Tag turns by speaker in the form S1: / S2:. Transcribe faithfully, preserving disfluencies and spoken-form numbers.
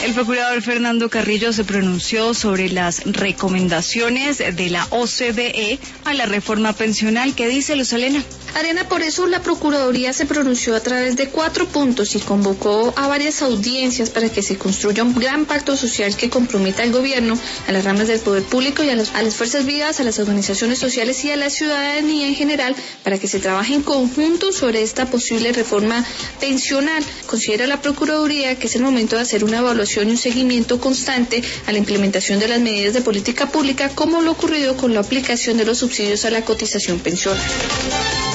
S1: El procurador Fernando Carrillo se pronunció sobre las recomendaciones de la O C D E a la reforma pensional. ¿Qué dice Luz Elena?
S2: Ariana, por eso la Procuraduría se pronunció a través de cuatro puntos y convocó a varias audiencias para que se construya un gran pacto social que comprometa al gobierno, a las ramas del poder público y a, los, a las fuerzas vivas, a las organizaciones sociales y a la ciudadanía en general para que se trabaje en conjunto sobre esta posible reforma pensional. Considera la Procuraduría que es el momento de hacer una evaluación y un seguimiento constante a la implementación de las medidas de política pública, como lo ocurrido con la aplicación de los subsidios a la cotización pensional.